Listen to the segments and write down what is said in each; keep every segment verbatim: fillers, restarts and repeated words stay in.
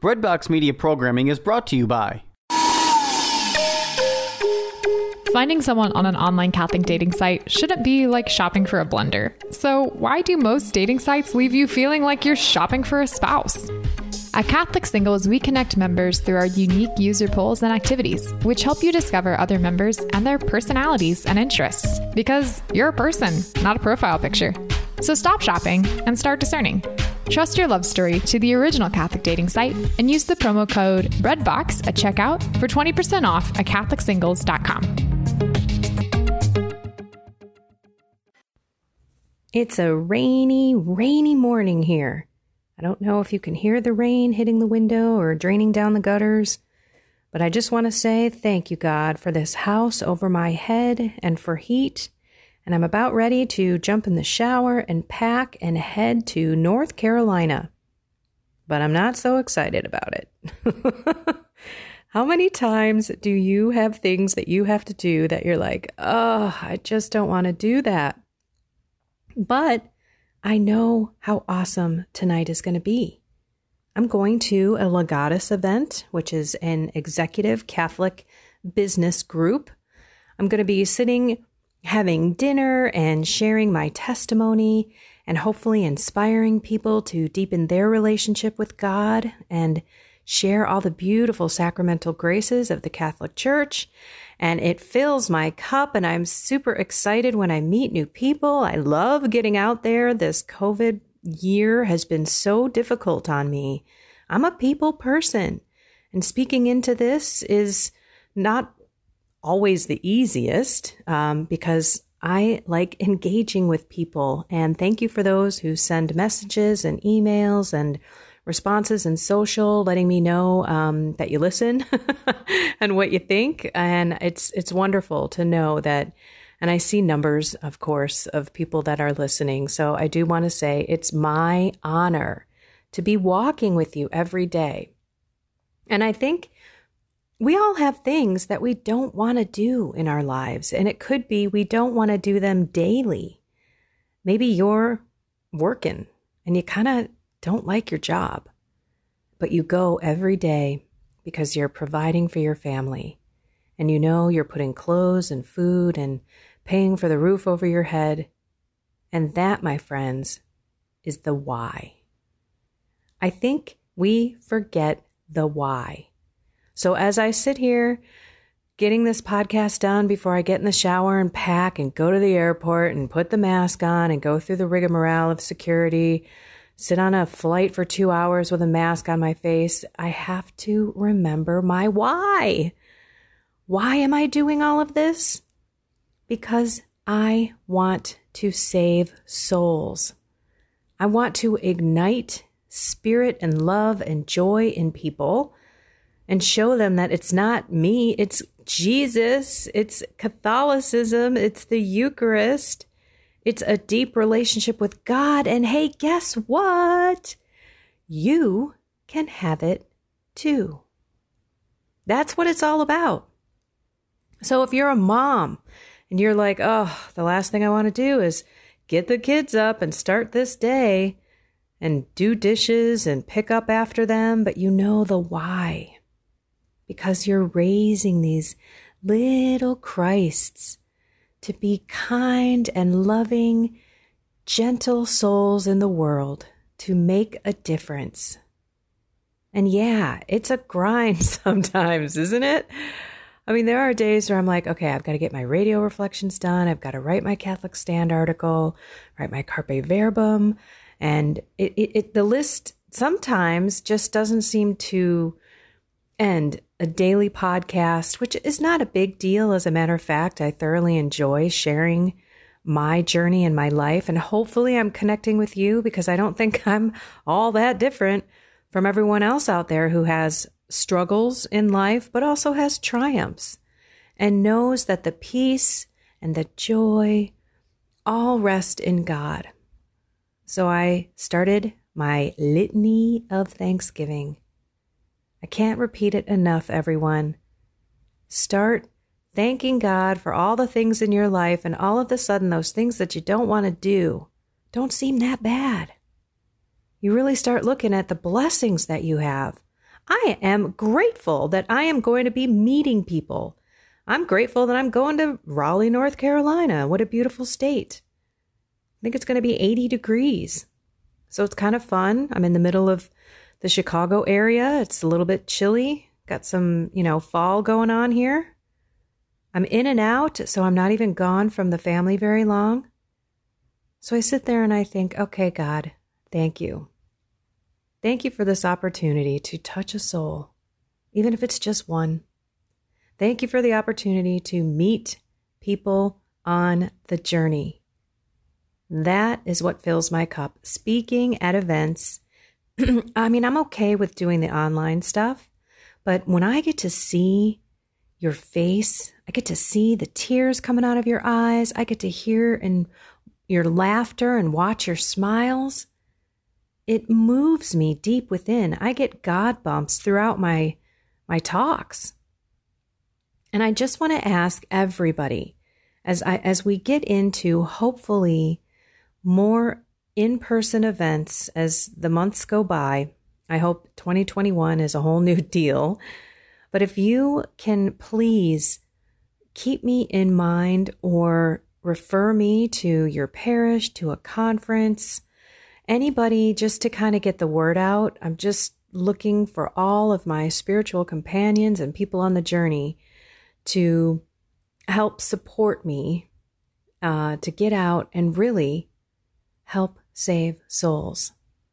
Breadbox Media Programming is brought to you by... Finding someone on an online Catholic dating site shouldn't be like shopping for a blender. So why do most dating sites leave you feeling like you're shopping for a spouse? At Catholic Singles, we connect members through our unique user polls and activities, which help you discover other members and their personalities and interests. Because you're a person, not a profile picture. So stop shopping and start discerning. Trust your love story to the original Catholic dating site and use the promo code BREADBOX at checkout for twenty percent off at catholic singles dot com. It's a rainy, rainy morning here. I don't know if you can hear the rain hitting the window or draining down the gutters, but I just want to say thank you, God, for this house over my head and for heat. And I'm about ready to jump in the shower and pack and head to North Carolina. But I'm not so excited about it. How many times do you have things that you have to do that you're like, oh, I just don't want to do that? But I know how awesome tonight is going to be. I'm going to a Legatus event, which is an executive Catholic business group. I'm going to be sitting, having dinner and sharing my testimony and hopefully inspiring people to deepen their relationship with God and share all the beautiful sacramental graces of the Catholic Church. And it fills my cup, and I'm super excited when I meet new people. I love getting out there. This COVID year has been so difficult on me. I'm a people person, and speaking into this is not always the easiest um, because I like engaging with people. And thank you for those who send messages and emails and responses and social, letting me know um, that you listen and what you think. And it's it's wonderful to know that, and I see numbers, of course, of people that are listening. So I do want to say it's my honor to be walking with you every day. And I think we all have things that we don't want to do in our lives. And it could be we don't want to do them daily. Maybe you're working and you kind of don't like your job, but you go every day because you're providing for your family and you know you're putting clothes and food and paying for the roof over your head. And that, my friends, is the why. I think we forget the why. So as I sit here getting this podcast done before I get in the shower and pack and go to the airport and put the mask on and go through the rigmarole of security, sit on a flight for two hours with a mask on my face, I have to remember my why. Why am I doing all of this? Because I want to save souls. I want to ignite spirit and love and joy in people and show them that it's not me, it's Jesus, it's Catholicism, it's the Eucharist. It's a deep relationship with God. And hey, guess what? You can have it too. That's what it's all about. So if you're a mom and you're like, oh, the last thing I want to do is get the kids up and start this day and do dishes and pick up after them, but you know the why. Because you're raising these little Christs to be kind and loving, gentle souls in the world to make a difference. And yeah, it's a grind sometimes, isn't it? I mean, there are days where I'm like, okay, I've got to get my radio reflections done. I've got to write my Catholic Stand article, write my Carpe Verbum. And it, it, it the list sometimes just doesn't seem to end. A daily podcast, which is not a big deal. As a matter of fact, I thoroughly enjoy sharing my journey in my life. And hopefully I'm connecting with you because I don't think I'm all that different from everyone else out there who has struggles in life, but also has triumphs and knows that the peace and the joy all rest in God. So I started my litany of thanksgiving. I can't repeat it enough, everyone. Start thanking God for all the things in your life, and all of a sudden, those things that you don't want to do don't seem that bad. You really start looking at the blessings that you have. I am grateful that I am going to be meeting people. I'm grateful that I'm going to Raleigh, North Carolina. What a beautiful state. I think it's going to be eighty degrees. So it's kind of fun. I'm in the middle of the Chicago area. It's a little bit chilly. Got some, you know, fall going on here. I'm in and out, so I'm not even gone from the family very long. So I sit there and I think, okay, God, thank you. Thank you for this opportunity to touch a soul, even if it's just one. Thank you for the opportunity to meet people on the journey. That is what fills my cup. Speaking at events, I mean, I'm okay with doing the online stuff, but when I get to see your face, I get to see the tears coming out of your eyes, I get to hear and your laughter and watch your smiles, it moves me deep within. I get God bumps throughout my my talks. And I just want to ask everybody, as I as we get into hopefully more in-person events as the months go by. I hope twenty twenty-one is a whole new deal. But if you can please keep me in mind or refer me to your parish, to a conference, anybody, just to kind of get the word out. I'm just looking for all of my spiritual companions and people on the journey to help support me uh, to get out and really help save souls.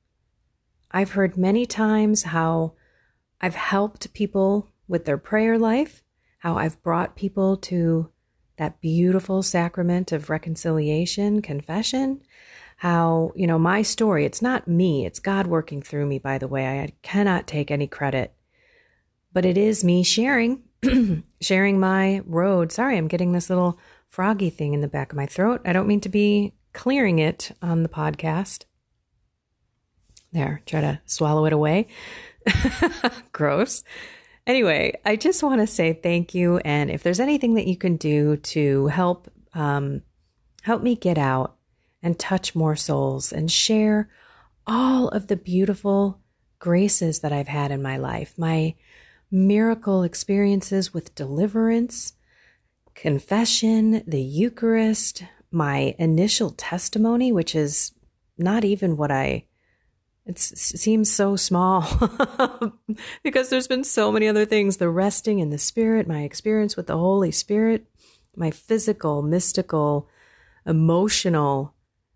I've heard many times how I've helped people with their prayer life, how I've brought people to that beautiful sacrament of reconciliation, confession, how, you know, my story, it's not me, it's God working through me, by the way. I cannot take any credit, but it is me sharing, sharing my road. Sorry, I'm getting this little froggy thing in the back of my throat. I don't mean to be clearing it on the podcast. There, try to swallow it away. Gross. Anyway, I just want to say thank you. And if there's anything that you can do to help, um, help me get out and touch more souls and share all of the beautiful graces that I've had in my life, my miracle experiences with deliverance, confession, the Eucharist, my initial testimony, which is not even what I, it seems so small because there's been so many other things, the resting in the Spirit, my experience with the Holy Spirit, my physical, mystical, emotional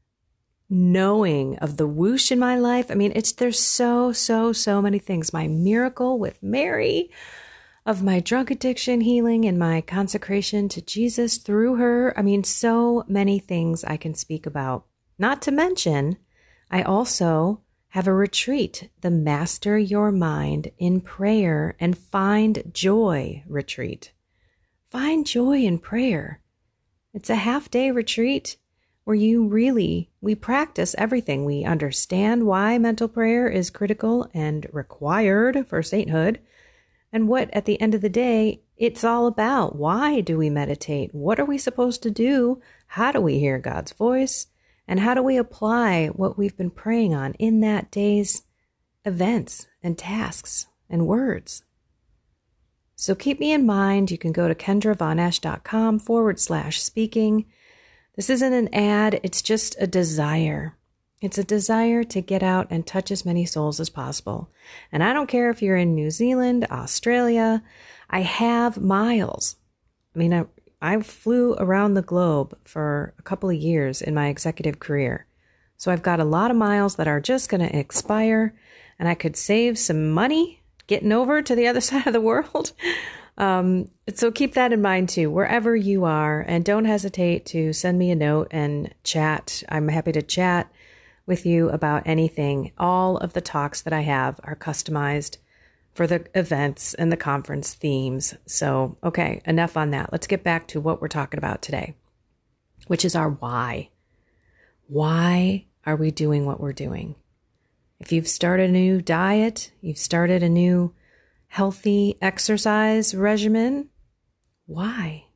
knowing of the whoosh in my life. I mean, it's, there's so, so, so many things. My miracle with Mary, of my drug addiction healing and my consecration to Jesus through her. I mean, so many things I can speak about. Not to mention, I also have a retreat, the Master Your Mind in Prayer and Find Joy retreat. Find joy in prayer. It's a half day retreat where you really, we practice everything. We understand why mental prayer is critical and required for sainthood, and what at the end of the day, it's all about. Why do we meditate? What are we supposed to do? How do we hear God's voice? And how do we apply what we've been praying on in that day's events and tasks and words? So keep me in mind. You can go to kendravonesh.com forward slash speaking. This isn't an ad. It's just a desire. It's a desire to get out and touch as many souls as possible. And I don't care if you're in New Zealand, Australia. I have miles. I mean, I, I flew around the globe for a couple of years in my executive career. So I've got a lot of miles that are just going to expire, and I could save some money getting over to the other side of the world. Um, so keep that in mind too, wherever you are, and don't hesitate to send me a note and chat. I'm happy to chat with you about anything. All of the talks that I have are customized for the events and the conference themes. So, okay, enough on that. Let's get back to what we're talking about today, which is our why. Why are we doing what we're doing? If you've started a new diet, you've started a new healthy exercise regimen, why?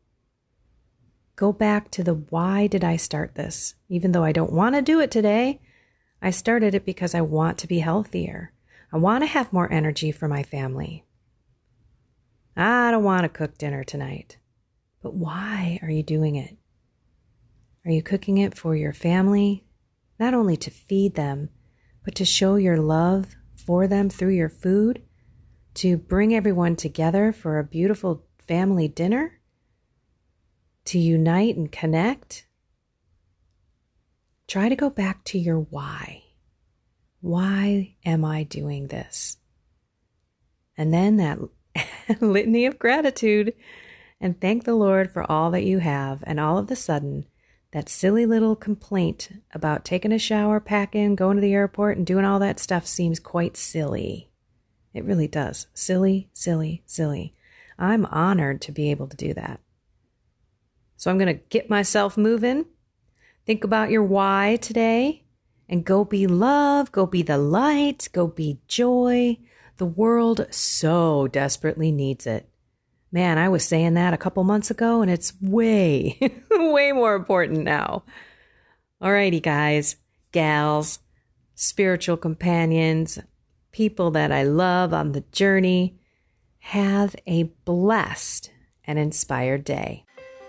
Go back to the why did I start this? Even though I don't want to do it today, I started it because I want to be healthier. I want to have more energy for my family. I don't want to cook dinner tonight. But why are you doing it? Are you cooking it for your family? Not only to feed them, but to show your love for them through your food? To bring everyone together for a beautiful family dinner? To unite and connect? Try to go back to your why. Why am I doing this? And then that litany of gratitude, and thank the Lord for all that you have. And all of a sudden, that silly little complaint about taking a shower, packing, going to the airport, and doing all that stuff seems quite silly. It really does. Silly, silly, silly. I'm honored to be able to do that. So I'm going to get myself moving. Think about your why today. And go be love, go be the light, go be joy. The world so desperately needs it. Man, I was saying that a couple months ago, and it's way, way more important now. Alrighty, guys, gals, spiritual companions, people that I love on the journey, have a blessed and inspired day.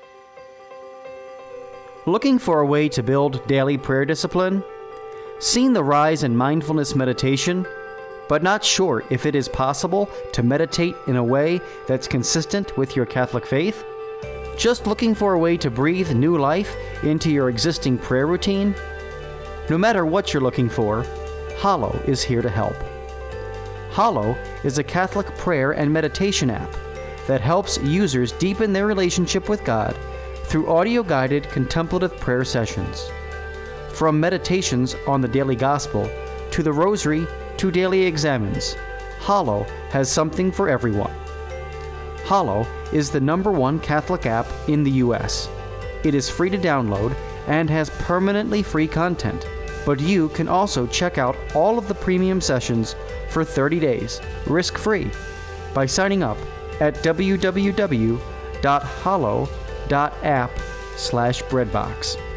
Looking for a way to build daily prayer discipline? Seen the rise in mindfulness meditation, but not sure if it is possible to meditate in a way that's consistent with your Catholic faith? Just looking for a way to breathe new life into your existing prayer routine? No matter what you're looking for, Hallow is here to help. Hallow is a Catholic prayer and meditation app that helps users deepen their relationship with God through audio-guided contemplative prayer sessions. From meditations on the daily gospel to the rosary to daily examens, Hallow has something for everyone. Hallow is the number one Catholic app in the U S. It is free to download and has permanently free content, but you can also check out all of the premium sessions for thirty days, risk-free, by signing up at www.hallow.app slash breadbox.